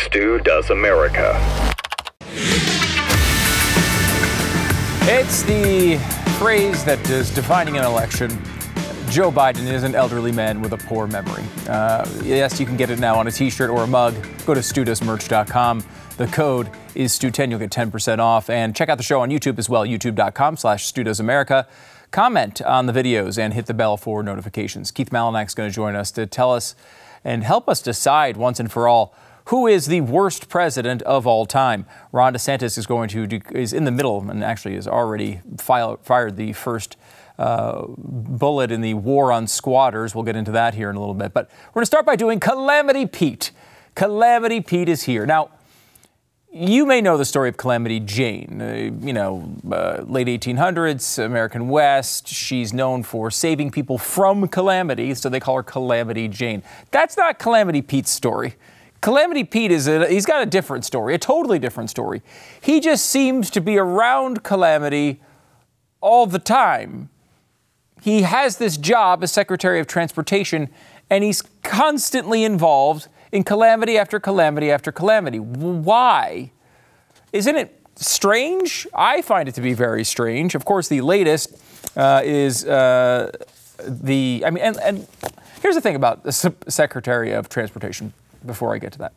Stu Does America. It's the phrase that is defining an election. Joe Biden is an elderly man with a poor memory. Yes, you can get it now on a t-shirt or a mug. Go to StuDoesMerch.com. The code is Stu10. You'll get 10% off. And check out the show on YouTube as well, youtube.com/StuDoesAmerica. Comment on the videos and hit the bell for notifications. Keith Malinak's going to join us to tell us and help us decide once and for all who is the worst president of all time. Ron DeSantis is in the middle and actually has already fired the first bullet in the war on squatters. We'll get into that here in a little bit. But we're going to start by doing Calamity Pete. Calamity Pete is here. Now, you may know the story of Calamity Jane. Late 1800s, American West. She's known for saving people from calamity, so they call her Calamity Jane. That's not Calamity Pete's story. Calamity Pete he's got a different story, a totally different story. He just seems to be around calamity all the time. He has this job as Secretary of Transportation, and he's constantly involved in calamity after calamity after calamity. Why? Isn't it strange? I find it to be very strange. Of course, the latest is and here's the thing about the Secretary of Transportation. Before I get to that,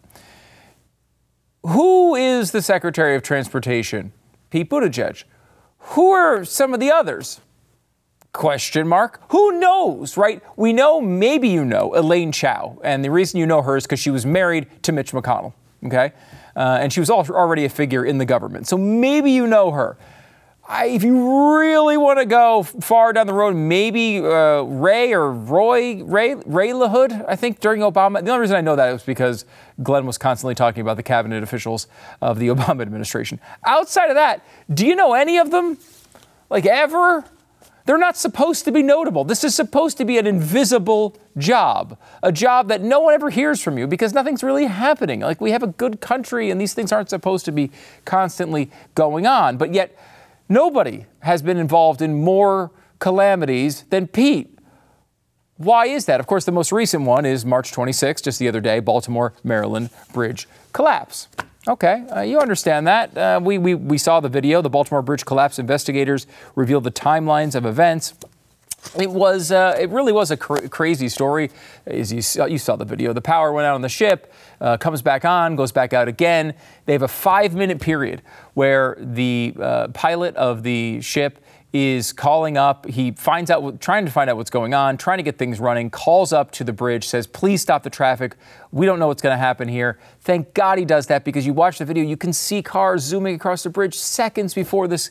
who is the Secretary of Transportation? Pete Buttigieg. Who are some of the others? Question mark. Who knows, right? We know, maybe you know, Elaine Chao. And the reason you know her is because she was married to Mitch McConnell, okay? And she was already a figure in the government. So maybe you know her. If you really want to go far down the road, maybe Ray LaHood, I think, during Obama. The only reason I know that was because Glenn was constantly talking about the cabinet officials of the Obama administration. Outside of that, do you know any of them? Like, ever? They're not supposed to be notable. This is supposed to be an invisible job, a job that no one ever hears from you because nothing's really happening. Like, we have a good country and these things aren't supposed to be constantly going on. But yet, nobody has been involved in more calamities than Pete. Why is that? Of course, the most recent one is March 26th, just the other day, Baltimore, Maryland bridge collapse. Okay, you understand that. We saw the video. The Baltimore bridge collapse investigators revealed the timelines of events. It really was a crazy story. As you saw the video. The power went out on the ship, comes back on, goes back out again. They have a 5-minute period where the pilot of the ship is calling up. He trying to find out what's going on, trying to get things running, calls up to the bridge, says, please stop the traffic. We don't know what's going to happen here. Thank God he does that because you watch the video, you can see cars zooming across the bridge seconds before this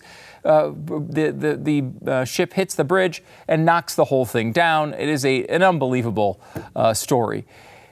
the ship hits the bridge and knocks the whole thing down. It is an unbelievable story.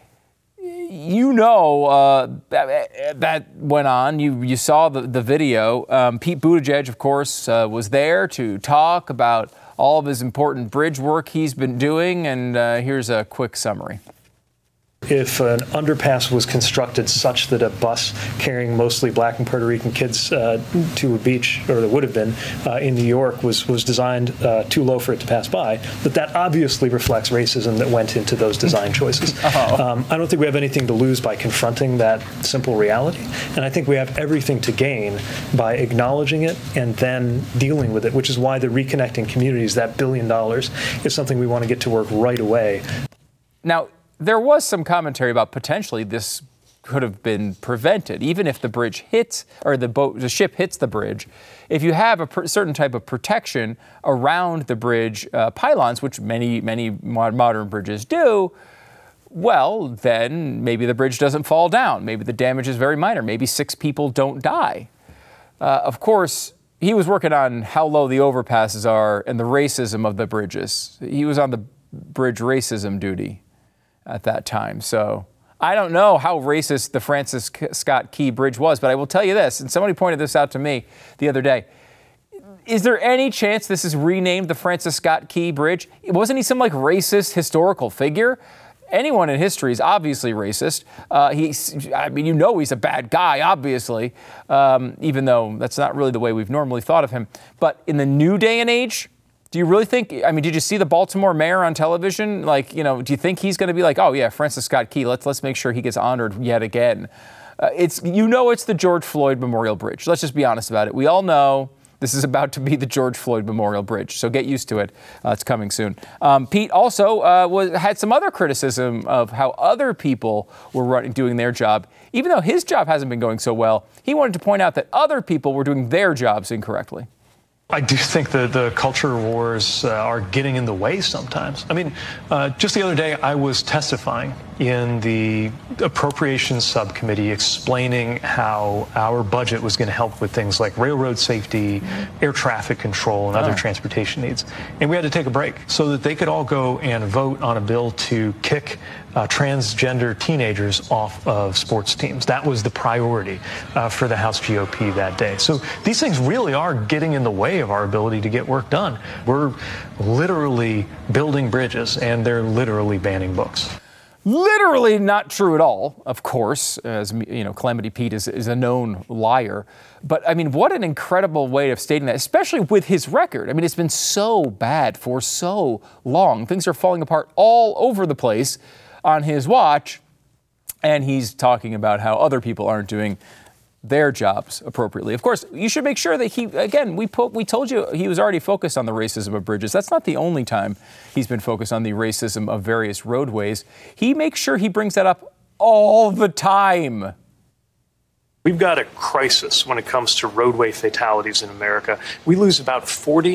That went on. You saw the video. Pete Buttigieg, of course, was there to talk about all of his important bridge work he's been doing. And here's a quick summary. If an underpass was constructed such that a bus carrying mostly black and Puerto Rican kids to a beach, or that would have been in New York, was designed too low for it to pass by, that obviously reflects racism that went into those design choices. I don't think we have anything to lose by confronting that simple reality, and I think we have everything to gain by acknowledging it and then dealing with it, which is why the Reconnecting Communities, that $1 billion, is something we want to get to work right away. Now, there was some commentary about potentially this could have been prevented, even if the bridge hits or the ship hits the bridge. If you have a certain type of protection around the bridge pylons, which many modern bridges do, well, then maybe the bridge doesn't fall down. Maybe the damage is very minor. Maybe 6 people don't die. Of course, he was working on how low the overpasses are and the racism of the bridges. He was on the bridge racism duty at that time. So I don't know how racist the Francis Scott Key Bridge was, but I will tell you this, and somebody pointed this out to me the other day. Is there any chance this is renamed the Francis Scott Key Bridge? Wasn't he some racist historical figure? Anyone in history is obviously racist. He's a bad guy, obviously, even though that's not really the way we've normally thought of him. But in the new day and age, Do you really think, I mean, did you see the Baltimore mayor on television? Like, do you think he's going to be like, oh yeah, Francis Scott Key, let's make sure he gets honored yet again? It's the George Floyd Memorial Bridge. Let's just be honest about it. We all know this is about to be the George Floyd Memorial Bridge, so get used to it. It's coming soon. Pete also had some other criticism of how other people were doing their job. Even though his job hasn't been going so well, he wanted to point out that other people were doing their jobs incorrectly. I do think the culture wars are getting in the way sometimes. I mean, just the other day, I was testifying in the Appropriations Subcommittee explaining how our budget was going to help with things like railroad safety, air traffic control, and other transportation needs. And we had to take a break so that they could all go and vote on a bill to kick transgender teenagers off of sports teams. That was the priority for the House GOP that day. So these things really are getting in the way of our ability to get work done. We're literally building bridges, and they're literally banning books. Literally not true at all, of course, as Calamity Pete is a known liar. But I mean, what an incredible way of stating that, especially with his record. I mean, it's been so bad for so long. Things are falling apart all over the place on his watch, and he's talking about how other people aren't doing their jobs appropriately. Of course, you should make sure that we told you he was already focused on the racism of bridges. That's not the only time he's been focused on the racism of various roadways. He makes sure he brings that up all the time. We've got a crisis when it comes to roadway fatalities in America. We lose about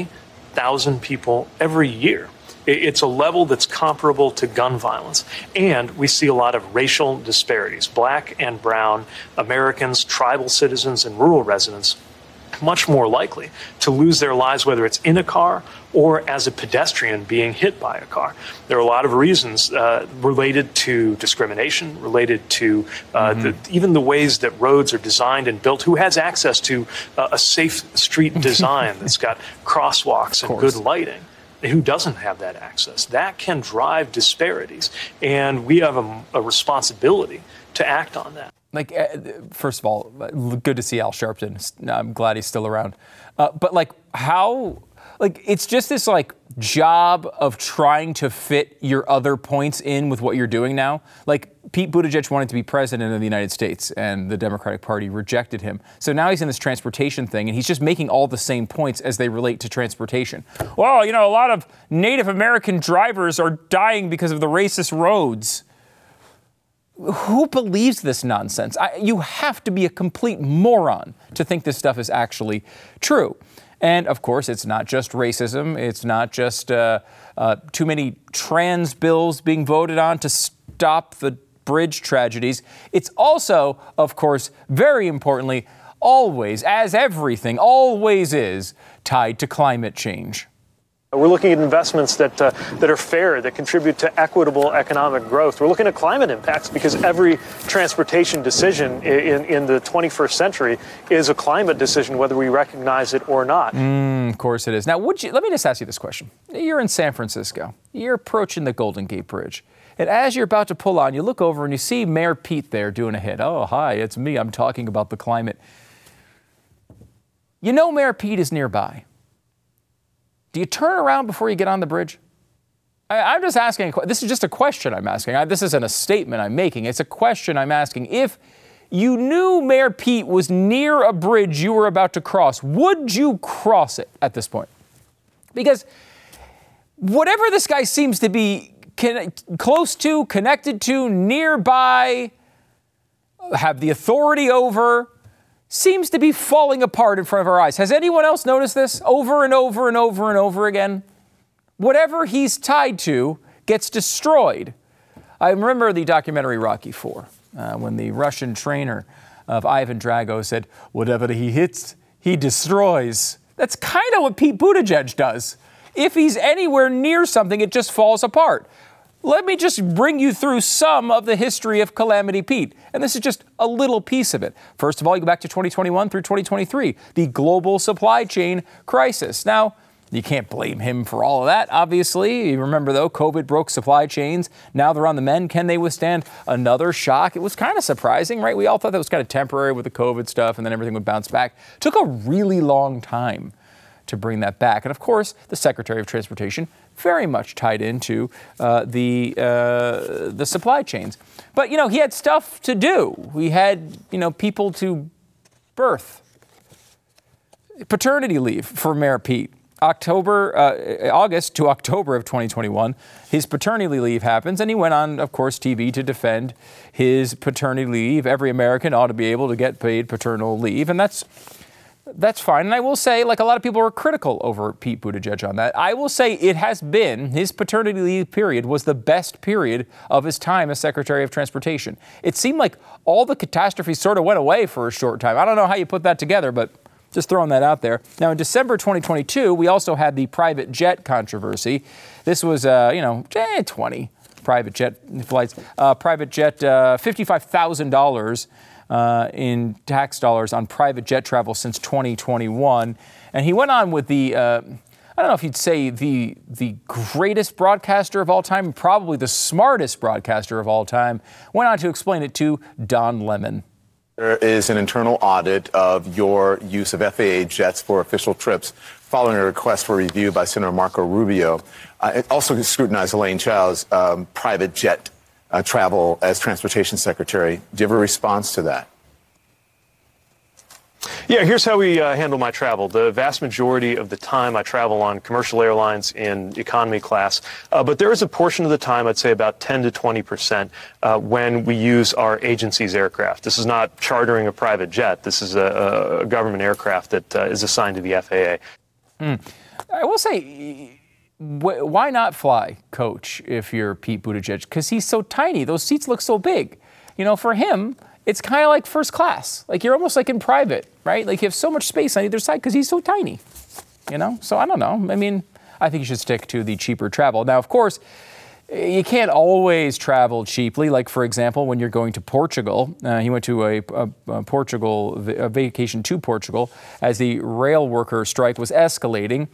40,000 people every year. It's a level that's comparable to gun violence. And we see a lot of racial disparities. Black and brown Americans, tribal citizens, and rural residents much more likely to lose their lives, whether it's in a car or as a pedestrian being hit by a car. There are a lot of reasons related to discrimination, related to even the ways that roads are designed and built. Who has access to a safe street design that's got crosswalks and good lighting? Who doesn't have that access? That can drive disparities, and we have a responsibility to act on that. Like, first of all, good to see Al Sharpton. I'm glad he's still around. But like, how? Like, it's just this like job of trying to fit your other points in with what you're doing now. Like, Pete Buttigieg wanted to be president of the United States, and the Democratic Party rejected him. So now he's in this transportation thing, and he's just making all the same points as they relate to transportation. Well, a lot of Native American drivers are dying because of the racist roads. Who believes this nonsense? You have to be a complete moron to think this stuff is actually true. And, of course, it's not just racism. It's not just too many trans bills being voted on to stop the bridge tragedies. It's also, of course, very importantly, always, as everything always is, tied to climate change. We're looking at investments that are fair, that contribute to equitable economic growth. We're looking at climate impacts because every transportation decision in the 21st century is a climate decision, whether we recognize it or not. Of course it is. Now, let me just ask you this question. You're in San Francisco. You're approaching the Golden Gate Bridge. And as you're about to pull on, you look over and you see Mayor Pete there doing a hit. Oh, hi, it's me. I'm talking about the climate. Mayor Pete is nearby. Do you turn around before you get on the bridge? I'm just asking. This is just a question I'm asking. This isn't a statement I'm making. It's a question I'm asking. If you knew Mayor Pete was near a bridge you were about to cross, would you cross it at this point? Because whatever this guy seems to be close to, connected to, nearby, have the authority over, seems to be falling apart in front of our eyes. Has anyone else noticed this over and over and over and over again? Whatever he's tied to gets destroyed. I remember the documentary Rocky IV, when the Russian trainer of Ivan Drago said, whatever he hits, he destroys. That's kind of what Pete Buttigieg does. If he's anywhere near something, it just falls apart. Let me just bring you through some of the history of Calamity Pete. And this is just a little piece of it. First of all, you go back to 2021 through 2023, the global supply chain crisis. Now, you can't blame him for all of that, obviously. You remember, though, COVID broke supply chains. Now they're on the mend. Can they withstand another shock? It was kind of surprising, right? We all thought that was kind of temporary with the COVID stuff, and then everything would bounce back. It took a really long time to bring that back. And of course, the Secretary of Transportation very much tied into the supply chains. But, he had stuff to do. We had, people to birth. Paternity leave for Mayor Pete. August to October of 2021, his paternity leave happens, and he went on, of course, TV to defend his paternity leave. Every American ought to be able to get paid paternal leave, and that's fine. And I will say, like a lot of people were critical over Pete Buttigieg on that, I will say it has been, his paternity leave period was the best period of his time as Secretary of Transportation. It seemed like all the catastrophes sort of went away for a short time. I don't know how you put that together, but just throwing that out there. Now, in December 2022, we also had the private jet controversy. This was, 20 private jet flights. Private jet, $55,000 in tax dollars on private jet travel since 2021. And he went on with the, I don't know if you'd say the greatest broadcaster of all time, probably the smartest broadcaster of all time, went on to explain it to Don Lemon. There is an internal audit of your use of FAA jets for official trips following a request for review by Senator Marco Rubio. It also scrutinized Elaine Chao's private jet travel as transportation secretary. Do you have a response to that? Yeah, here's how we handle my travel. The vast majority of the time I travel on commercial airlines in economy class, but there is a portion of the time, I'd say about 10 to 20%, when we use our agency's aircraft. This is not chartering a private jet. This is a government aircraft that is assigned to the FAA. I will say, why not fly, Coach, if you're Pete Buttigieg? Because he's so tiny. Those seats look so big. For him, it's kind of like first class. Like you're almost like in private, right? Like you have so much space on either side because he's so tiny, So I don't know. I mean, I think you should stick to the cheaper travel. Now, of course, you can't always travel cheaply. Like, for example, when you're going to Portugal, he went to a vacation to Portugal as the rail worker strike was escalating.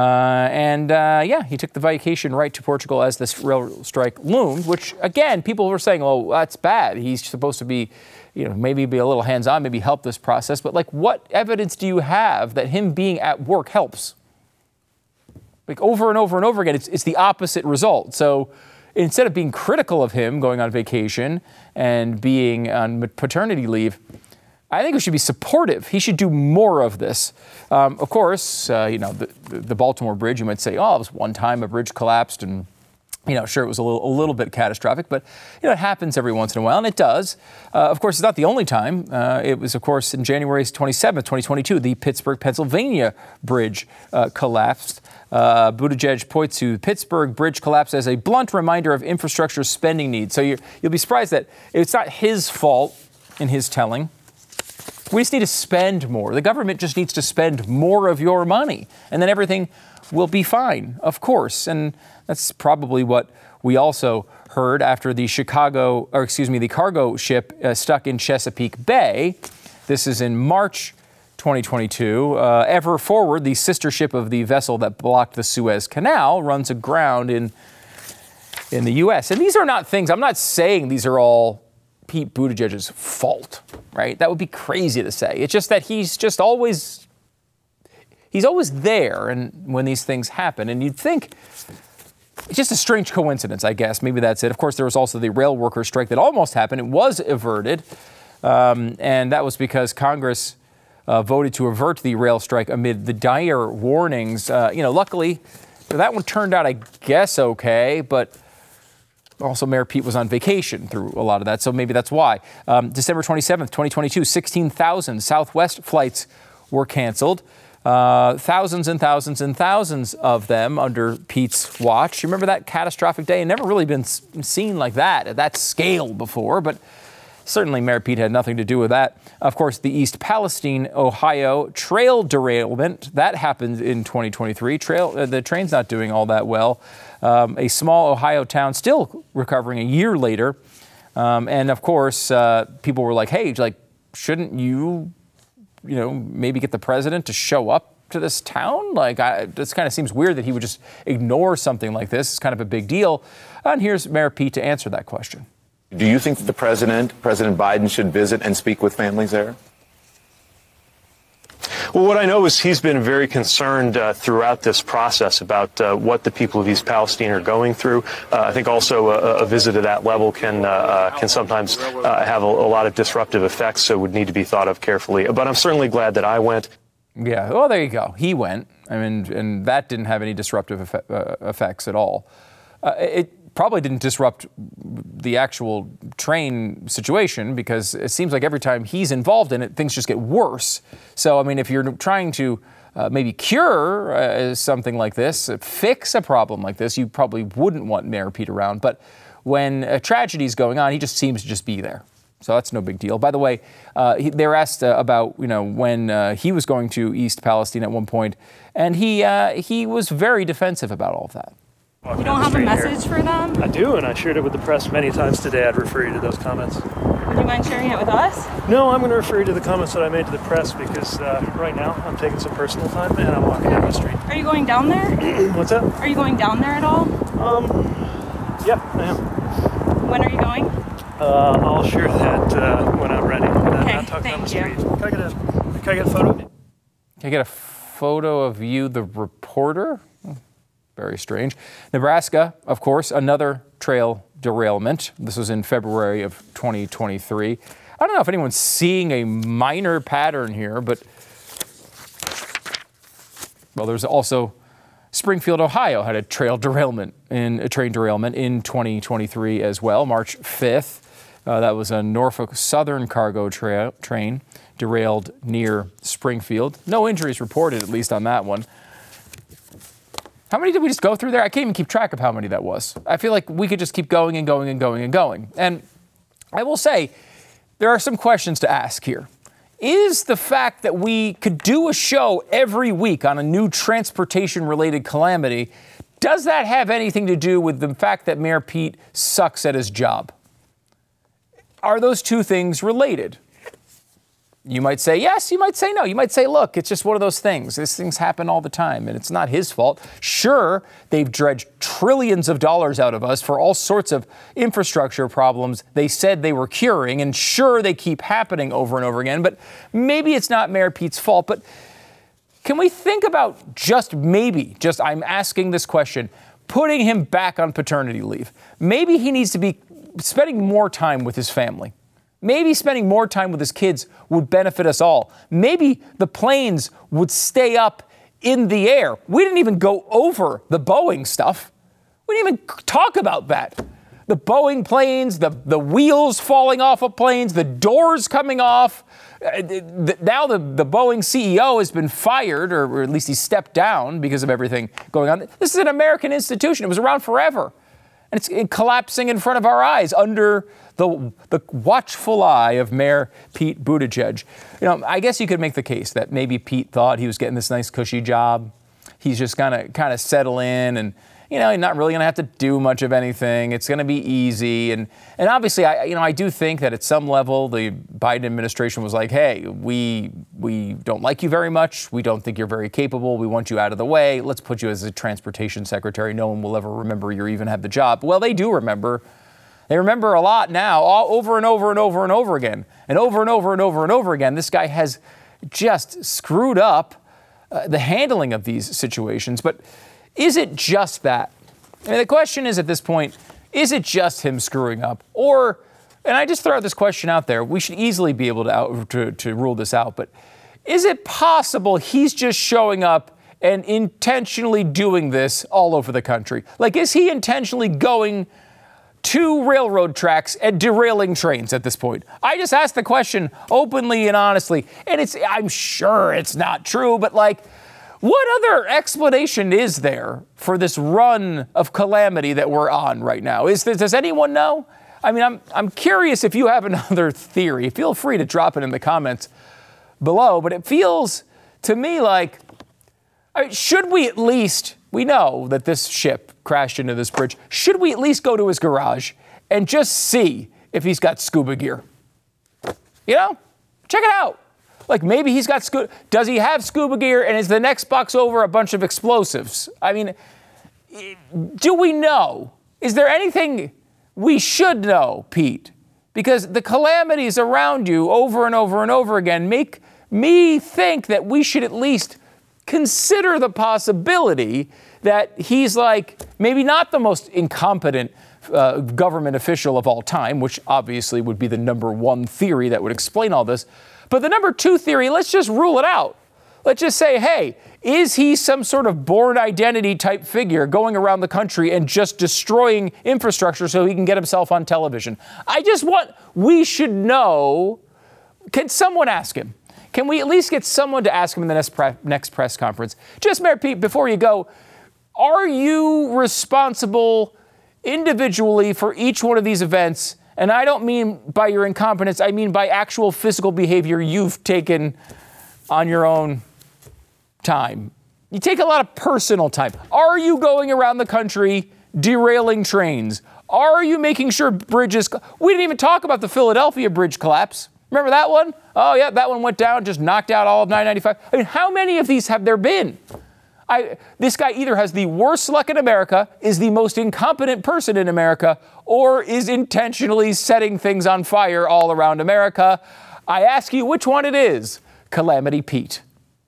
He took the vacation right to Portugal as this rail strike loomed, which, again, people were saying, oh, that's bad. He's supposed to be, maybe be a little hands-on, maybe help this process. But, what evidence do you have that him being at work helps? Over and over and over again, it's the opposite result. So instead of being critical of him going on vacation and being on paternity leave, I think we should be supportive. He should do more of this. Of course, the Baltimore Bridge, you might say, oh, it was one time a bridge collapsed and, sure, it was a little bit catastrophic, but, it happens every once in a while, and it does. Of course, it's not the only time. It was, of course, in January 27th, 2022, the Pittsburgh, Pennsylvania bridge collapsed. Buttigieg points to the Pittsburgh bridge collapse as a blunt reminder of infrastructure spending needs. So you'll be surprised that it's not his fault in his telling. We just need to spend more. The government just needs to spend more of your money, and then everything will be fine, of course. And that's probably what we also heard after the cargo ship stuck in Chesapeake Bay. This is in March 2022. Ever Forward, the sister ship of the vessel that blocked the Suez Canal, runs aground in the U.S. And these are not things, I'm not saying these are all Pete Buttigieg's fault, right? That would be crazy to say. It's just that he's always there and when these things happen. And you'd think it's just a strange coincidence, I guess. Maybe that's it. Of course, there was also the rail worker strike that almost happened. It was averted. And that was because Congress voted to avert the rail strike amid the dire warnings. Luckily, that one turned out, I guess, okay, but also Mayor Pete was on vacation through a lot of that, so maybe that's why. December 27th, 2022, 16,000 Southwest flights were canceled. Thousands and thousands and thousands of them under Pete's watch. You remember that catastrophic day? It never really been seen like that, at that scale before, but certainly Mayor Pete had nothing to do with that. Of course, the East Palestine, Ohio trail derailment, that happened in 2023. The train's not doing all that well. A small Ohio town still recovering a year later. And of course, people were like, hey, shouldn't you maybe get the president to show up to this town? This kind of seems weird that he would just ignore something like this. It's kind of a big deal. And here's Mayor Pete to answer that question. Do you think that the President Biden, should visit and speak with families there? Well, what I know is he's been very concerned throughout this process about what the people of East Palestine are going through. I think also a visit at that level can sometimes have a lot of disruptive effects, so would need to be thought of carefully. But I'm certainly glad that I went. Yeah, well, there you go. He went. I mean, and that didn't have any disruptive effects at all. It probably didn't disrupt the actual train situation, because it seems like every time he's involved in it, things just get worse. So, I mean, if you're trying to maybe cure something like this, fix a problem like this, you probably wouldn't want Mayor Pete around. But when a tragedy is going on, he just seems to just be there. So that's no big deal. By the way, they were asked about, when he was going to East Palestine at one point, and he was very defensive about all of that. You don't have a message for them? I do, and I shared it with the press many times today. I'd refer you to those comments. Would you mind sharing it with us? No, I'm going to refer you to the comments that I made to the press, because right now I'm taking some personal time and I'm walking down the street. Are you going down there? What's that? Are you going down there at all? Yeah, I am. When are you going? I'll share that when I'm ready. Okay, Not talking on the thank you. street. Can I get a photo? Can I get a photo of you, the reporter? Very strange. Nebraska, of course, another trail derailment. This was in February of 2023. I don't know if anyone's seeing a minor pattern here, but, well, there's also Springfield, Ohio had a train derailment in 2023 as well, March 5th. That was a Norfolk Southern cargo train derailed near Springfield. No injuries reported, at least on that one. How many did we just go through there? I can't even keep track of how many that was. I feel like we could just keep going and going and going and going. And I will say, there are some questions to ask here. Is the fact that we could do a show every week on a new transportation-related calamity, does that have anything to do with the fact that Mayor Pete sucks at his job? Are those two things related? You might say yes, you might say no. You might say, look, it's just one of those things. These things happen all the time, and it's not his fault. Sure, they've dredged trillions of dollars out of us for all sorts of infrastructure problems they said they were curing, and sure, they keep happening over and over again, but maybe it's not Mayor Pete's fault. But can we think about I'm asking this question, putting him back on paternity leave? Maybe he needs to be spending more time with his family. Maybe spending more time with his kids would benefit us all. Maybe the planes would stay up in the air. We didn't even go over the Boeing stuff. We didn't even talk about that. The Boeing planes, the wheels falling off of planes, the doors coming off. Now the Boeing CEO has been fired, or at least he stepped down because of everything going on. This is an American institution. It was around forever. And it's collapsing in front of our eyes under the watchful eye of Mayor Pete Buttigieg. I guess you could make the case that maybe Pete thought he was getting this nice cushy job. He's just gonna kind of settle in, and he's not really gonna have to do much of anything. It's gonna be easy, and obviously, I do think that at some level the Biden administration was like, hey, we don't like you very much. We don't think you're very capable. We want you out of the way. Let's put you as a transportation secretary. No one will ever remember you even have the job. Well, they do remember. They remember a lot now, all over and over and over and over again. And over and over and over and over again, this guy has just screwed up the handling of these situations. But is it just that? I mean, the question is at this point, is it just him screwing up? Or, and I just throw this question out there, we should easily be able to rule this out, but is it possible he's just showing up and intentionally doing this all over the country? Like, is he intentionally going to railroad tracks and derailing trains at this point? I just asked the question openly and honestly, and I'm sure it's not true, but what other explanation is there for this run of calamity that we're on right now? Does anyone know? I mean, I'm curious if you have another theory. Feel free to drop it in the comments below, but it feels to me like, should we at least, we know that this ship crashed into this bridge, should we at least go to his garage and just see if he's got scuba gear? Check it out. Like, maybe he's got does he have scuba gear, and is the next box over a bunch of explosives? I mean, do we know? Is there anything we should know, Pete? Because the calamities around you over and over and over again make me think that we should at least consider the possibility that he's like maybe not the most incompetent government official of all time, which obviously would be the number one theory that would explain all this. But the number two theory, let's just rule it out. Let's just say, hey, is he some sort of Bourne Identity type figure going around the country and just destroying infrastructure so he can get himself on television? We should know. Can someone ask him? Can we at least get someone to ask him in the next press conference? Just, Mayor Pete, before you go, are you responsible individually for each one of these events? And I don't mean by your incompetence, I mean by actual physical behavior you've taken on your own time. You take a lot of personal time. Are you going around the country derailing trains? Are you making sure bridges... We didn't even talk about the Philadelphia bridge collapse. Remember that one? Oh, yeah, that one went down, just knocked out all of 995. I mean, how many of these have there been? This guy either has the worst luck in America, is the most incompetent person in America, or is intentionally setting things on fire all around America. I ask you which one it is. Calamity Pete.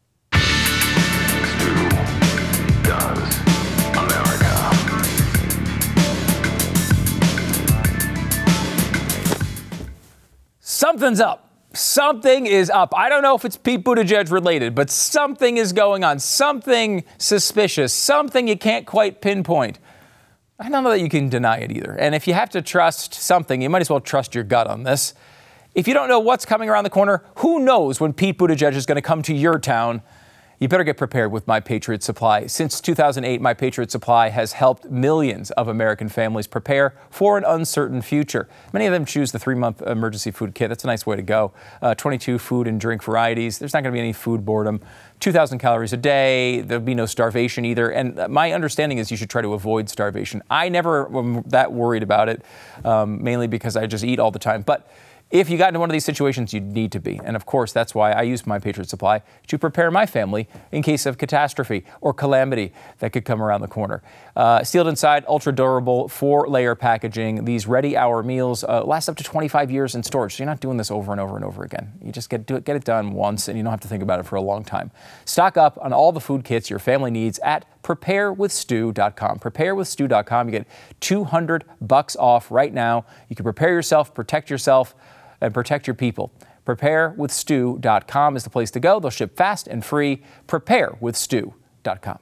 Something's up. Something is up. I don't know if it's Pete Buttigieg related, but something is going on. Something suspicious. Something you can't quite pinpoint. I don't know that you can deny it either. And if you have to trust something, you might as well trust your gut on this. If you don't know what's coming around the corner, who knows when Pete Buttigieg is going to come to your town? You better get prepared with My Patriot Supply. Since 2008, My Patriot Supply has helped millions of American families prepare for an uncertain future. Many of them choose the 3-month emergency food kit. That's a nice way to go. 22 food and drink varieties. There's not going to be any food boredom. 2,000 calories a day. There'll be no starvation either. And my understanding is you should try to avoid starvation. I never am that worried about it, mainly because I just eat all the time. But if you got into one of these situations, you'd need to be. And of course, that's why I use My Patriot Supply to prepare my family in case of catastrophe or calamity that could come around the corner. Sealed inside, ultra durable, 4-layer packaging. These ready hour meals last up to 25 years in storage. So you're not doing this over and over and over again. You just get it done once and you don't have to think about it for a long time. Stock up on all the food kits your family needs at preparewithstu.com. Preparewithstu.com. You get $200 off right now. You can prepare yourself, protect yourself, and protect your people. Preparewithstu.com is the place to go. They'll ship fast and free. Preparewithstu.com.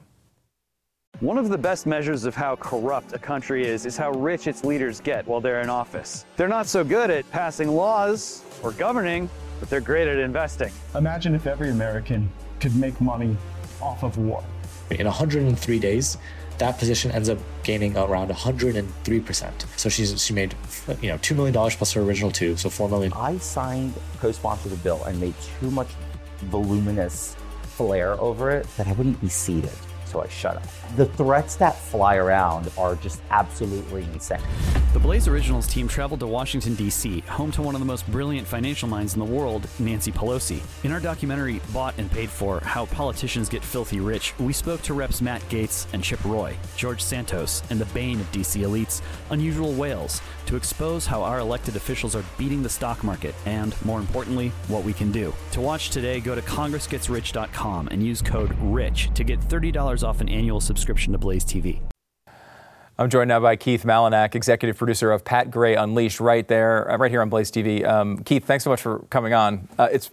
One of the best measures of how corrupt a country is how rich its leaders get while they're in office. They're not so good at passing laws or governing, but they're great at investing. Imagine if every American could make money off of war. In 103 days, that position ends up gaining around 103%. So she made, $2 million plus her original $2, so $4 million. I signed, co-sponsored the bill, and made too much voluminous flair over it that I wouldn't be seated. So I shut up. The threats that fly around are just absolutely insane. The Blaze Originals team traveled to Washington, D.C., home to one of the most brilliant financial minds in the world, Nancy Pelosi. In our documentary, Bought and Paid For, How Politicians Get Filthy Rich, we spoke to Reps Matt Gaetz and Chip Roy, George Santos, and the bane of D.C. elites, Unusual Whales, to expose how our elected officials are beating the stock market and, more importantly, what we can do. To watch today, go to congressgetsrich.com and use code RICH to get $30 off an annual subscription to Blaze TV. I'm joined now by Keith Malinak, executive producer of Pat Gray Unleashed, right here on Blaze TV. Keith, thanks so much for coming on.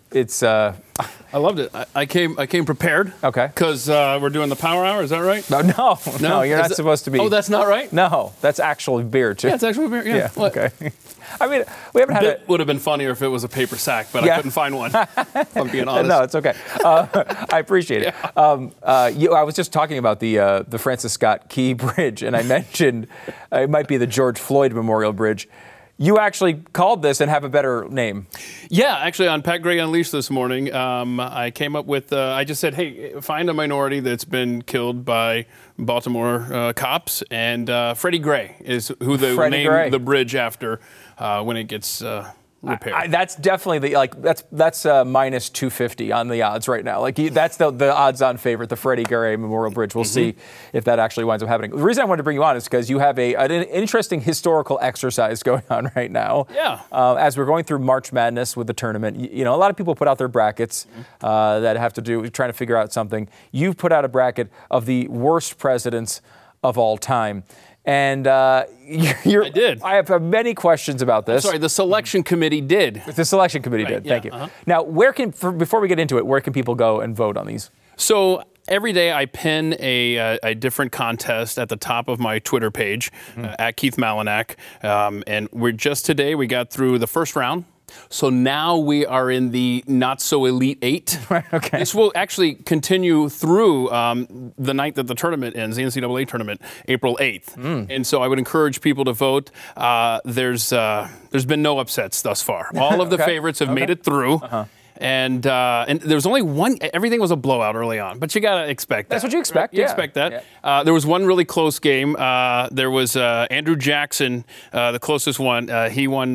I loved it. I came prepared. Okay. Because we're doing the Power Hour. Is that right? No, you're not supposed to be. Oh, that's not right? No, that's actual beer too. Yeah, it's actual beer. Yeah. Okay. I mean, we haven't had it. Would have been funnier if it was a paper sack, but I couldn't find one. If I'm being honest. No, it's okay. I appreciate it. I was just talking about the Francis Scott Key Bridge, and I mentioned it might be the George Floyd Memorial Bridge. You actually called this and have a better name. Yeah, actually on Pat Gray Unleashed this morning, I came up with, I just said, hey, find a minority that's been killed by Baltimore cops, and Freddie Gray is who they named the bridge after when it gets repair. That's definitely that's minus 250 on the odds right now. That's the odds-on favorite, the Freddie Garay Memorial Bridge. We'll see if that actually winds up happening. The reason I wanted to bring you on is because you have an interesting historical exercise going on right now. Yeah. As we're going through March Madness with the tournament, a lot of people put out their brackets that have to do with trying to figure out something. You've put out a bracket of the worst presidents of all time. And I did. I have many questions about this. I'm sorry, the selection committee did. The selection committee did. Thank you. Now, before we get into it, where can people go and vote on these? So every day I pin a different contest at the top of my Twitter page at Keith Malinak, and today we got through the first round. So now we are in the not-so-elite 8. Okay. This will actually continue through the night that the tournament ends, the NCAA tournament, April 8th. And so I would encourage people to vote. There's been no upsets thus far. All of the favorites have made it through. And there was only one. Everything was a blowout early on, but you gotta expect that. That's what you expect. Right? You expect that. Yeah. There was one really close game. There was Andrew Jackson, the closest one. He won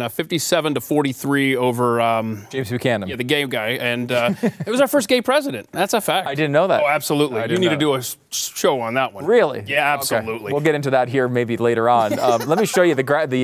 57-43 over James Buchanan. Yeah, the gay guy, and it was our first gay president. That's a fact. I didn't know that. Oh, absolutely. You need to do a show on that one. Really? Yeah, absolutely. Okay. We'll get into that here maybe later on. Let me show you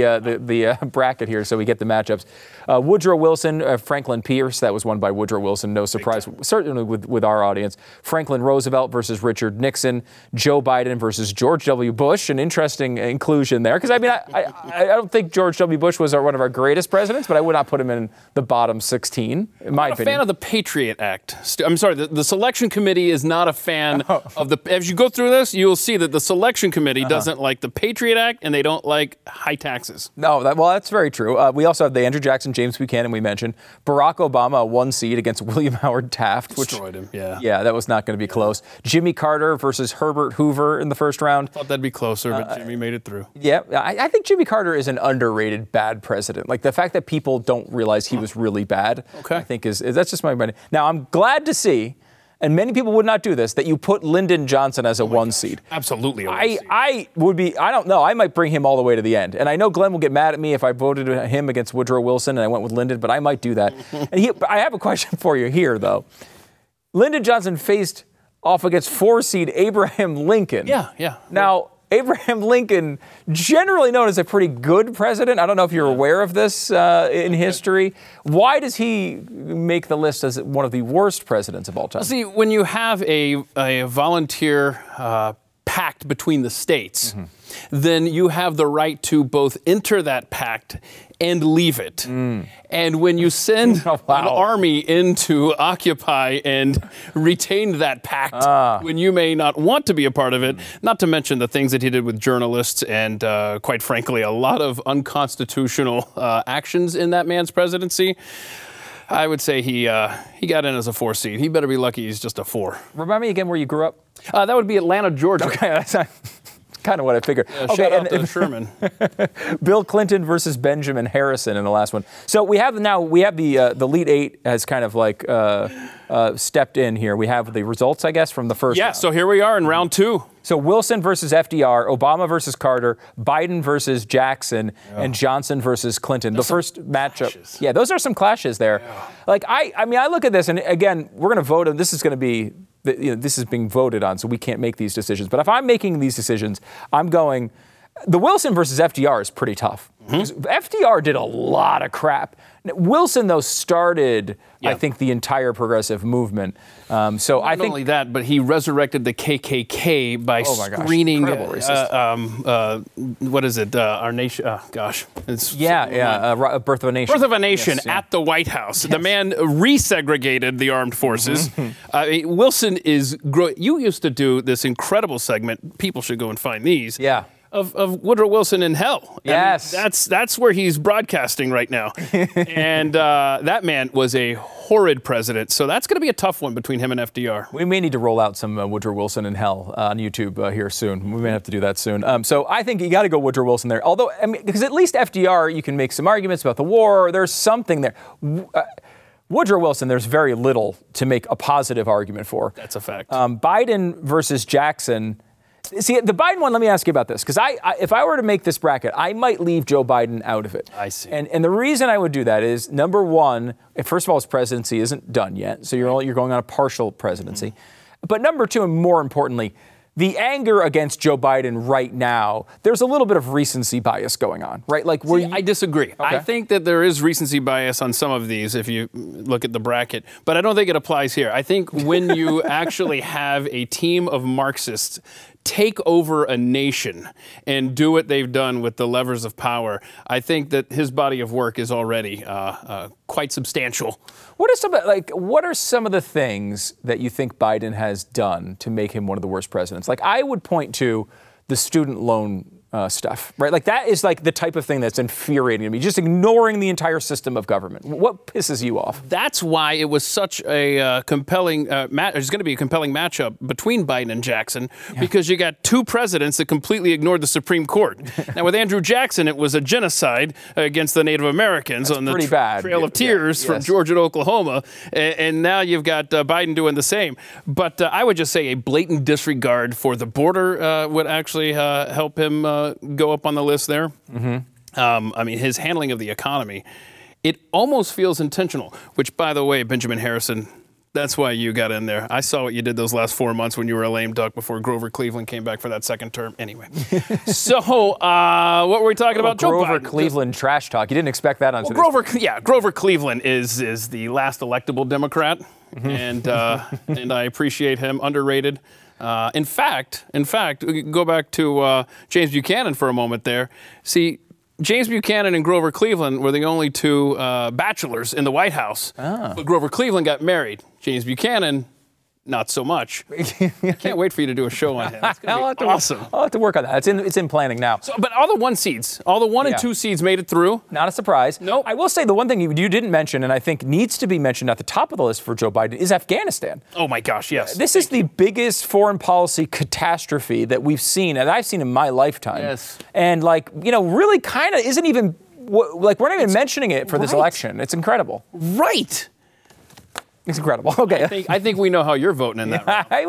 the bracket here so we get the matchups. Woodrow Wilson, Franklin Pierce. That was won by Woodrow Wilson. No surprise, certainly with our audience. Franklin Roosevelt versus Richard Nixon. Joe Biden versus George W. Bush. An interesting inclusion there. Because, I don't think George W. Bush was one of our greatest presidents, but I would not put him in the bottom 16, in my opinion. I'm a fan of the Patriot Act. I'm sorry, the selection committee is not a fan of the... As you go through this, you'll see that the selection committee doesn't like the Patriot Act, and they don't like high taxes. No, that's very true. We also have the Andrew Jackson, James Buchanan we mentioned. Barack Obama, a 1 seed against William Howard Taft. Destroyed him, yeah. Yeah, that was not going to be close. Jimmy Carter versus Herbert Hoover in the first round. Thought that'd be closer, but Jimmy made it through. Yeah, I think Jimmy Carter is an underrated bad president. Like, the fact that people don't realize he was really bad, I think that's just my opinion. Now, I'm glad to see, and many people would not do this, that you put Lyndon Johnson as a 1 seed. Absolutely. I don't know. I might bring him all the way to the end. And I know Glenn will get mad at me if I voted him against Woodrow Wilson and I went with Lyndon, but I might do that. I have a question for you here, though. Lyndon Johnson faced off against 4 seed Abraham Lincoln. Yeah. Now, Abraham Lincoln, generally known as a pretty good president. I don't know if you're aware of this in history. Why does he make the list as one of the worst presidents of all time? See, when you have a volunteer pact between the states, then you have the right to both enter that pact and leave it. And when you send an army in to occupy and retain that pact, when you may not want to be a part of it, not to mention the things that he did with journalists and, quite frankly, a lot of unconstitutional actions in that man's presidency, I would say he got in as a 4 seed. He better be lucky he's just a 4. Remind me again where you grew up? That would be Atlanta, Georgia. Okay, that's kind of what I figured. Yeah, shout out to Sherman. Bill Clinton versus Benjamin Harrison in the last one. So we have the Elite 8 has kind of like stepped in here. We have the results, I guess, from the first round. So here we are in round 2. So Wilson versus FDR, Obama versus Carter, Biden versus Jackson, and Johnson versus Clinton. The first matchup. Clashes. Yeah, those are some clashes there. Yeah. Like I look at this, and again, we're going to vote, and this is going to be, this is being voted on, so we can't make these decisions. But if I'm making these decisions, I'm going, the Wilson versus FDR is pretty tough. FDR did a lot of crap. Wilson, though, started, I think, the entire progressive movement. Not only that, but he resurrected the KKK by screening. What is it? Our nation. It's Birth of a Nation. Birth of a Nation at the White House. Yes. The man resegregated the armed forces. Wilson is. You used to do this incredible segment. People should go and find these. Yeah. Of Woodrow Wilson in hell. Yes. I mean, that's where he's broadcasting right now. And that man was a horrid president. So that's going to be a tough one between him and FDR. We may need to roll out some Woodrow Wilson in hell on YouTube here soon. We may have to do that soon. So I think you got to go Woodrow Wilson there. Although, because at least FDR, you can make some arguments about the war. There's something there. Woodrow Wilson, there's very little to make a positive argument for. That's a fact. Biden versus Jackson. See, the Biden one, let me ask you about this, because if I were to make this bracket, I might leave Joe Biden out of it. I see. And the reason I would do that is, number one, first of all, his presidency isn't done yet, so you're going on a partial presidency. But number two, and more importantly, the anger against Joe Biden right now, there's a little bit of recency bias going on, right? Like, I disagree. Okay. I think that there is recency bias on some of these if you look at the bracket, but I don't think it applies here. I think when you actually have a team of Marxists take over a nation and do what they've done with the levers of power, I think that his body of work is already quite substantial. What are some of the things that you think Biden has done to make him one of the worst presidents? Like, I would point to the student loan stuff, right? Like, that is like the type of thing that's infuriating to me, just ignoring the entire system of government. What pisses you off? That's why it was such a compelling it's going to be a compelling matchup between Biden and Jackson, because you got two presidents that completely ignored the Supreme Court. Now, with Andrew Jackson, it was a genocide against the Native Americans on the Trail of Tears from Georgia to Oklahoma. And now you've got Biden doing the same. But I would just say a blatant disregard for the border would actually help him go up on the list there. I mean, his handling of the economy, it almost feels intentional, which, by the way, Benjamin Harrison, that's why you got in there. I saw what you did those last 4 months when you were a lame duck before Grover Cleveland came back for that second term. Anyway, so what were we talking about? Grover Cleveland trash talk. You didn't expect that on today's Grover Cleveland is the last electable Democrat, and I appreciate him. Underrated. In fact, we can go back to James Buchanan for a moment there. See, James Buchanan and Grover Cleveland were the only two bachelors in the White House. But Grover Cleveland got married. James Buchanan, not so much. I can't wait for you to do a show on him. It's going to be awesome. I'll have to work on that. It's in planning now. So, but all the 1 seeds, all the 1 and 2 seeds made it through. Not a surprise. Nope. I will say the one thing you didn't mention, and I think needs to be mentioned at the top of the list for Joe Biden, is Afghanistan. Oh, my gosh, yes. This is the biggest foreign policy catastrophe that we've seen, and I've seen in my lifetime. Yes. And, really kind of isn't even, we're not even mentioning it for this election. It's incredible. Right. It's incredible. Okay. I think we know how you're voting in that.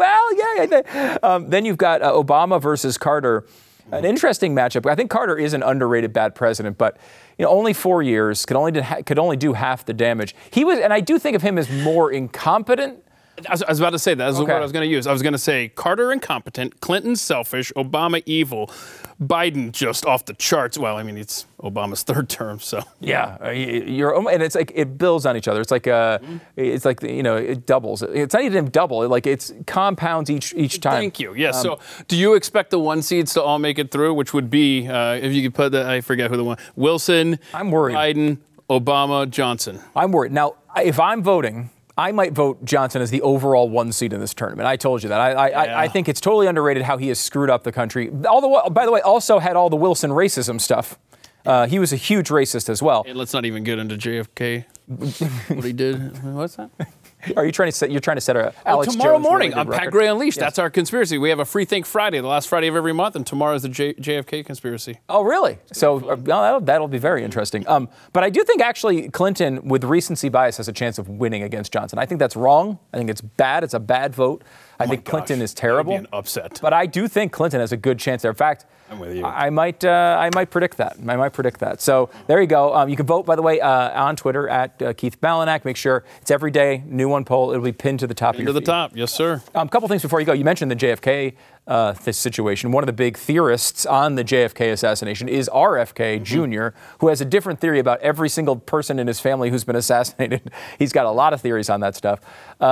Then you've got Obama versus Carter. An interesting matchup. I think Carter is an underrated bad president, but only 4 years, could only do half the damage. He was, and I do think of him as more incompetent. I was about to say that. That's the word I was going to use. I was going to say Carter incompetent, Clinton selfish, Obama evil, Biden just off the charts. Well, I mean, it's Obama's third term, so yeah, and it's like it builds on each other. It's like it doubles. It's not even double. It compounds each time. Thank you. Yes. So, do you expect the 1 seeds to all make it through? Which would be, if you could put I forget who the one. Wilson. I'm worried. Biden, Obama, Johnson. I'm worried. Now, if I'm voting, I might vote Johnson as the overall 1 seed in this tournament. I told you that. I think it's totally underrated how he has screwed up the country. By the way, also had all the Wilson racism stuff. He was a huge racist as well. And let's not even get into JFK. What he did. What's that? Are you trying to set? You're trying to set a Alex tomorrow Jones morning on Pat Gray Unleashed. Yes. That's our conspiracy. We have a Free Think Friday, the last Friday of every month, and tomorrow is the JFK conspiracy. Oh, really? So that'll be very interesting. But I do think actually Clinton, with recency bias, has a chance of winning against Johnson. I think that's wrong. I think it's bad. It's a bad vote. I think Clinton is terrible. That would be an upset. But I do think Clinton has a good chance there. In fact, I'm with you. I might predict that. So there you go. You can vote, by the way, on Twitter at Keith Balanak. Make sure it's every day, new one poll. It'll be pinned to the top of your feed. To the top, yes, sir. A couple things before you go. You mentioned the JFK situation. One of the big theorists on the JFK assassination is RFK Jr., who has a different theory about every single person in his family who's been assassinated. He's got a lot of theories on that stuff.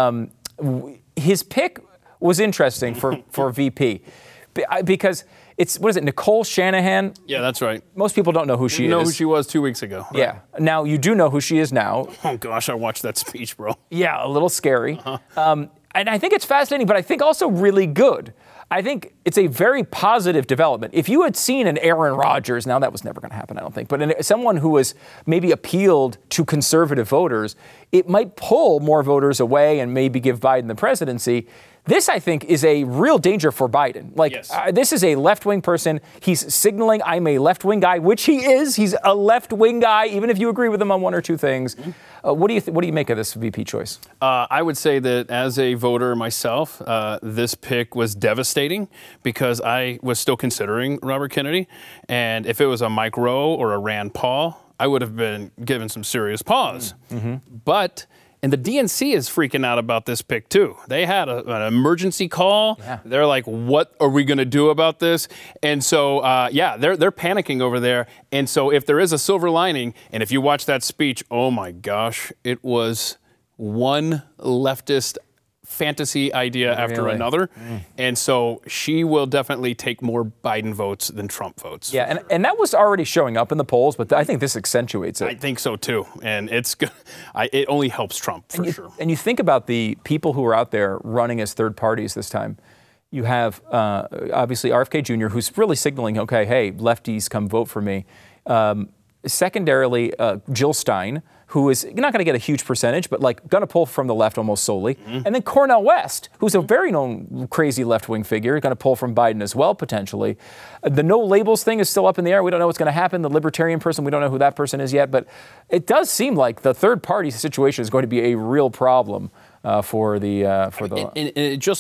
His pick was interesting for VP because it's, what is it, Nicole Shanahan? Yeah, that's right. Most people don't know who she is. Didn't know who she was 2 weeks ago. Right? Yeah. Now, you do know who she is now. Oh, gosh, I watched that speech, bro. Yeah, a little scary. And I think it's fascinating, but I think also really good. I think it's a very positive development. If you had seen an Aaron Rodgers, now that was never going to happen, I don't think, but someone who was maybe appealed to conservative voters, it might pull more voters away and maybe give Biden the presidency. This, I think, is a real danger for Biden. This is a left-wing person. He's signaling, I'm a left-wing guy, which he is. He's a left-wing guy, even if you agree with him on one or two things. What do you make of this VP choice? I would say that as a voter myself, this pick was devastating because I was still considering Robert Kennedy. And if it was a Mike Rowe or a Rand Paul, I would have been given some serious pause. But... And the DNC is freaking out about this pick, too. They had an emergency call. Yeah. They're like, what are we going to do about this? And so, they're panicking over there. And so if there is a silver lining, and if you watch that speech, oh, my gosh, it was one leftist fantasy idea after another. And so she will definitely take more Biden votes than Trump votes. Yeah, and that was already showing up in the polls, but I think this accentuates it. I think so, too. And it's good. It only helps Trump, for sure. And you think about the people who are out there running as third parties this time. You have, obviously, RFK Jr., who's really signaling, okay, hey, lefties, come vote for me. Secondarily, Jill Stein, who is not going to get a huge percentage, but going to pull from the left almost solely. And then Cornel West, who's a very known crazy left-wing figure, going to pull from Biden as well, potentially. The no labels thing is still up in the air. We don't know what's going to happen. The libertarian person, we don't know who that person is yet. But it does seem like the third party situation is going to be a real problem for the. And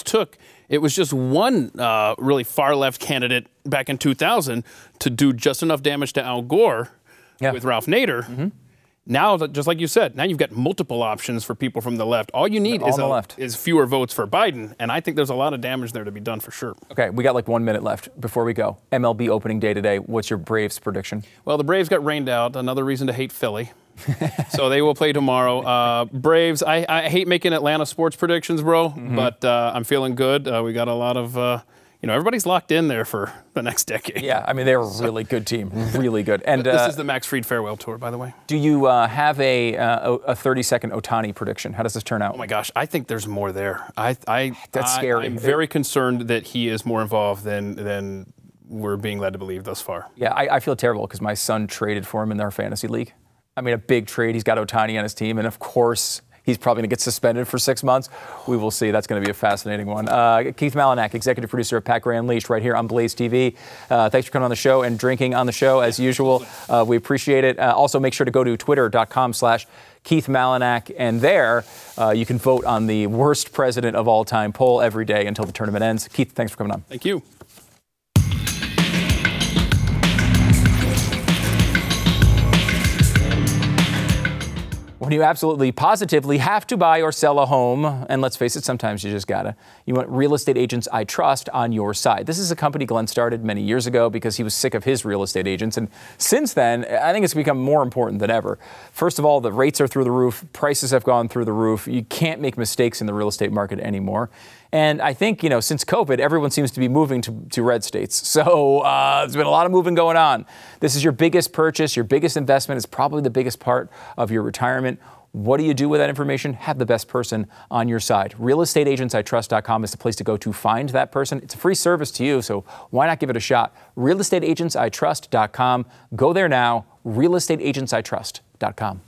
it was just one really far left candidate back in 2000 to do just enough damage to Al Gore with Ralph Nader. Now, just like you said, now you've got multiple options for people from the left. All you need is fewer votes for Biden, and I think there's a lot of damage there to be done for sure. Okay, we got 1 minute left before we go. MLB opening day today. What's your Braves prediction? Well, the Braves got rained out. Another reason to hate Philly. So they will play tomorrow. Braves, I hate making Atlanta sports predictions, bro, but I'm feeling good. We got a lot of... everybody's locked in there for the next decade. Yeah, I mean, they're a really good team, really good. And this is the Max Fried farewell tour, by the way. Do you have a 30-second Ohtani prediction? How does this turn out? Oh my gosh, I think there's more there. That's scary. I'm very concerned that he is more involved than we're being led to believe thus far. Yeah, I feel terrible because my son traded for him in their fantasy league. I mean, a big trade. He's got Ohtani on his team, and of course, he's probably going to get suspended for 6 months. We will see. That's going to be a fascinating one. Keith Malinak, executive producer of Pat Gray Unleashed, right here on Blaze TV. Thanks for coming on the show and drinking on the show as usual. We appreciate it. Also, make sure to go to twitter.com/Keith Malinak, and there you can vote on the worst president of all time poll every day until the tournament ends. Keith, thanks for coming on. Thank you. When you absolutely positively have to buy or sell a home, and let's face it, sometimes you just gotta, you want real estate agents I trust on your side. This is a company Glenn started many years ago because he was sick of his real estate agents. And since then, I think it's become more important than ever. First of all, the rates are through the roof. Prices have gone through the roof. You can't make mistakes in the real estate market anymore. And I think, since COVID, everyone seems to be moving to red states. So there's been a lot of moving going on. This is your biggest purchase, your biggest investment. It's probably the biggest part of your retirement. What do you do with that information? Have the best person on your side. RealestateAgentsITrust.com is the place to go to find that person. It's a free service to you, so why not give it a shot? RealestateAgentsITrust.com. Go there now. RealestateAgentsITrust.com.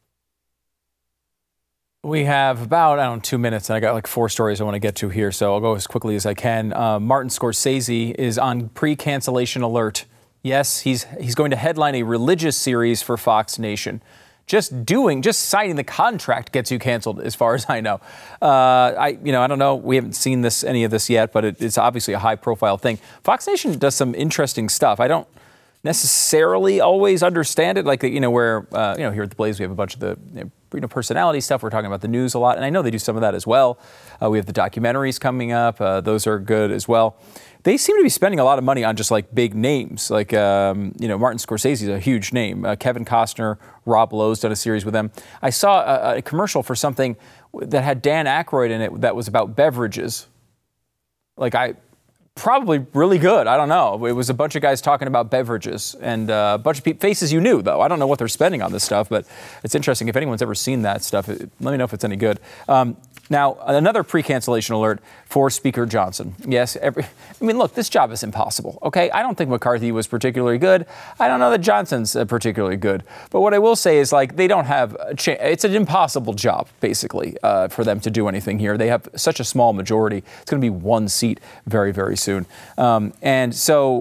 We have about, 2 minutes, and I got 4 stories I want to get to here, so I'll go as quickly as I can. Martin Scorsese is on pre-cancellation alert. Yes, he's going to headline a religious series for Fox Nation. Just signing the contract gets you canceled, as far as I know. I don't know. We haven't seen any of this yet, but it's obviously a high-profile thing. Fox Nation does some interesting stuff. I don't necessarily always understand it, where here at the Blaze we have a bunch of the personality stuff. We're talking about the news a lot, and I know they do some of that as well. We have the documentaries coming up; those are good as well. They seem to be spending a lot of money on just big names, Martin Scorsese is a huge name. Kevin Costner, Rob Lowe's done a series with them. I saw a commercial for something that had Dan Aykroyd in it that was about beverages. Probably really good. I don't know. It was a bunch of guys talking about beverages and a bunch of faces you knew, though. I don't know what they're spending on this stuff, but it's interesting. If anyone's ever seen that stuff, let me know if it's any good. Now, another pre-cancellation alert for Speaker Johnson. Yes, look, this job is impossible, okay? I don't think McCarthy was particularly good. I don't know that Johnson's particularly good. But what I will say is, like, they don't have it's an impossible job, basically, for them to do anything here. They have such a small majority. It's going to be one seat very, very soon. And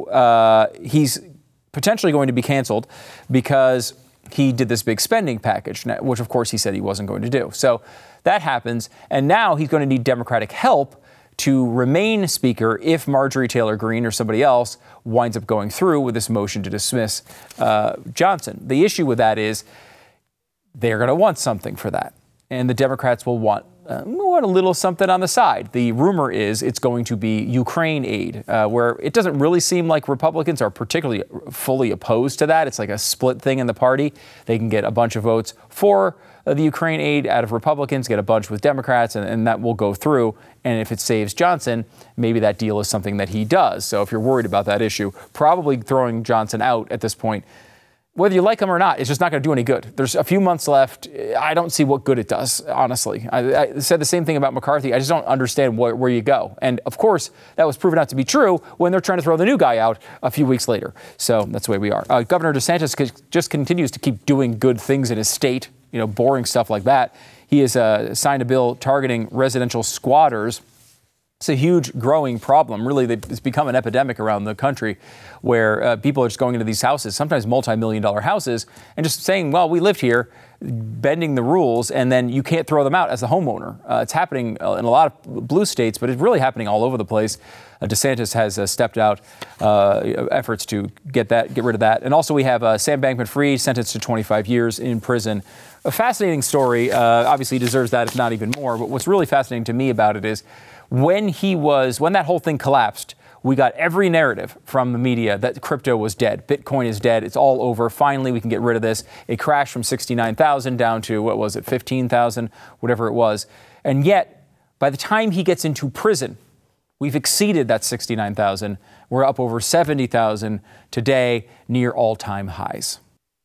so he's potentially going to be canceled because he did this big spending package, which, of course, he said he wasn't going to do. So that happens, and now he's going to need Democratic help to remain Speaker if Marjorie Taylor Greene or somebody else winds up going through with this motion to dismiss Johnson. The issue with that is they're going to want something for that, and the Democrats will want a little something on the side. The rumor is it's going to be Ukraine aid, where it doesn't really seem like Republicans are particularly fully opposed to that. It's like a split thing in the party. They can get a bunch of votes for the Ukraine aid out of Republicans, get a bunch with Democrats, and that will go through. And if it saves Johnson, maybe that deal is something that he does. So if you're worried about that issue, probably throwing Johnson out at this point, whether you like him or not, it's just not going to do any good. There's a few months left. I don't see what good it does, honestly. I said the same thing about McCarthy. I just don't understand where you go. And, of course, that was proven out to be true when they're trying to throw the new guy out a few weeks later. So that's the way we are. Governor DeSantis just continues to keep doing good things in his state, boring stuff like that. He has signed a bill targeting residential squatters. It's a huge growing problem. Really, it's become an epidemic around the country where people are just going into these houses, sometimes multi-million-dollar houses, and just saying, well, we lived here, bending the rules, and then you can't throw them out as the homeowner. It's happening in a lot of blue states, but it's really happening all over the place. DeSantis has stepped out efforts to get rid of that. And also we have Sam Bankman-Fried sentenced to 25 years in prison. A fascinating story. Obviously deserves that, if not even more. But what's really fascinating to me about it is when that whole thing collapsed, we got every narrative from the media that crypto was dead. Bitcoin is dead. It's all over. Finally, we can get rid of this. It crashed from 69,000 down to, 15,000, whatever it was. And yet, by the time he gets into prison, we've exceeded that 69,000. We're up over 70,000 today, near all-time highs.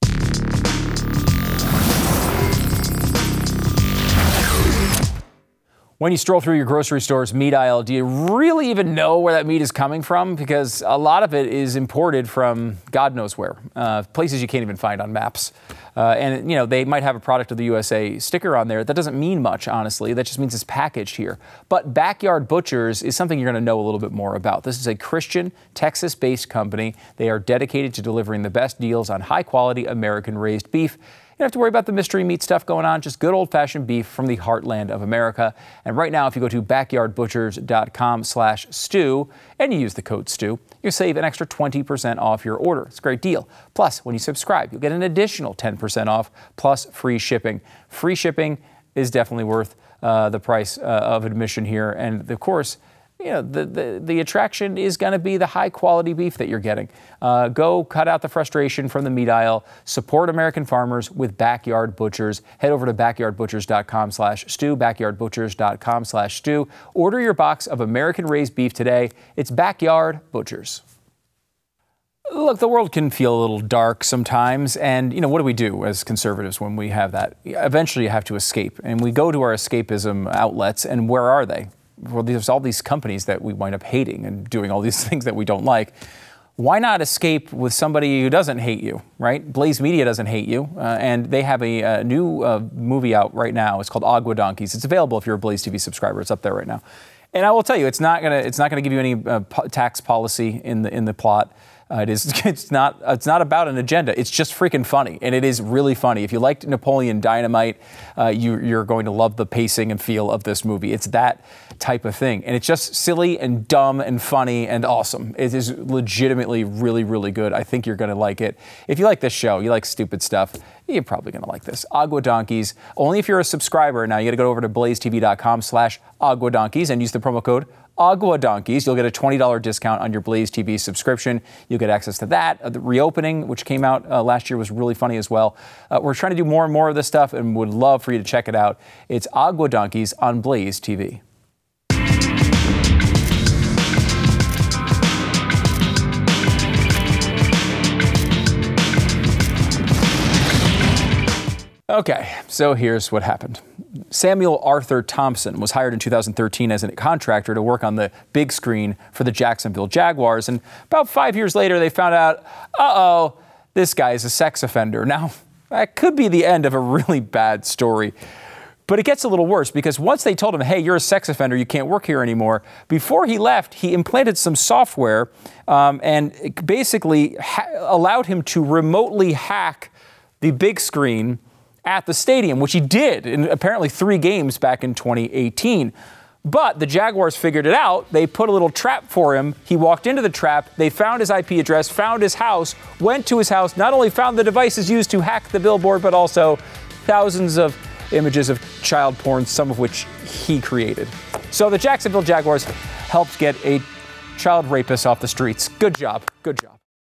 When you stroll through your grocery store's meat aisle, do you really even know where that meat is coming from? Because a lot of it is imported from God knows where, places you can't even find on maps. And, they might have a product of the USA sticker on there. That doesn't mean much, honestly. That just means it's packaged here. But Backyard Butchers is something you're going to know a little bit more about. This is a Christian, Texas-based company. They are dedicated to delivering the best deals on high-quality American-raised beef. You don't have to worry about the mystery meat stuff going on, just good old-fashioned beef from the heartland of America. And right now, if you go to backyardbutchers.com/stew and you use the code STEW, you'll save an extra 20% off your order. It's a great deal. Plus, when you subscribe, you'll get an additional 10% off plus free shipping. Free shipping is definitely worth the price of admission here. And, of course, the attraction is going to be the high-quality beef that you're getting. Go cut out the frustration from the meat aisle. Support American farmers with Backyard Butchers. Head over to backyardbutchers.com/stew, backyardbutchers.com/stew. Order your box of American-raised beef today. It's Backyard Butchers. Look, the world can feel a little dark sometimes, and, what do we do as conservatives when we have that? Eventually, you have to escape, and we go to our escapism outlets, and where are they? Well, there's all these companies that we wind up hating and doing all these things that we don't like. Why not escape with somebody who doesn't hate you, right? Blaze Media doesn't hate you, and they have a new movie out right now. It's called Agua Donkeys. It's available if you're a Blaze TV subscriber. It's up there right now. And I will tell you, it's not gonna give you any tax policy in the plot. It's not about an agenda. It's just freaking funny, and it is really funny. If you liked Napoleon Dynamite, you're going to love the pacing and feel of this movie. It's that type of thing, and it's just silly and dumb and funny and awesome. It is legitimately really, really good. I think you're going to like it. If you like this show, you like stupid stuff, you're probably going to like this. Agua Donkeys. Only if you're a subscriber. Now you got to go over to blazetv.com/Agua Donkeys and use the promo code Agua Donkeys. You'll get a $20 discount on your Blaze TV subscription. You'll get access to that. The Reopening, which came out last year, was really funny as well. We're trying to do more and more of this stuff and would love for you to check it out. It's Agua Donkeys on Blaze TV. Okay, so here's what happened. Samuel Arthur Thompson was hired in 2013 as a contractor to work on the big screen for the Jacksonville Jaguars. And about 5 years later, they found out, this guy is a sex offender. Now, that could be the end of a really bad story. But it gets a little worse because once they told him, hey, you're a sex offender, you can't work here anymore, before he left, he implanted some software and basically allowed him to remotely hack the big screen at the stadium, which he did in apparently 3 games back in 2018. But the Jaguars figured it out. They put a little trap for him. He walked into the trap. They found his IP address, found his house, went to his house, not only found the devices used to hack the billboard, but also thousands of images of child porn, some of which he created. So the Jacksonville Jaguars helped get a child rapist off the streets. Good job. Good job.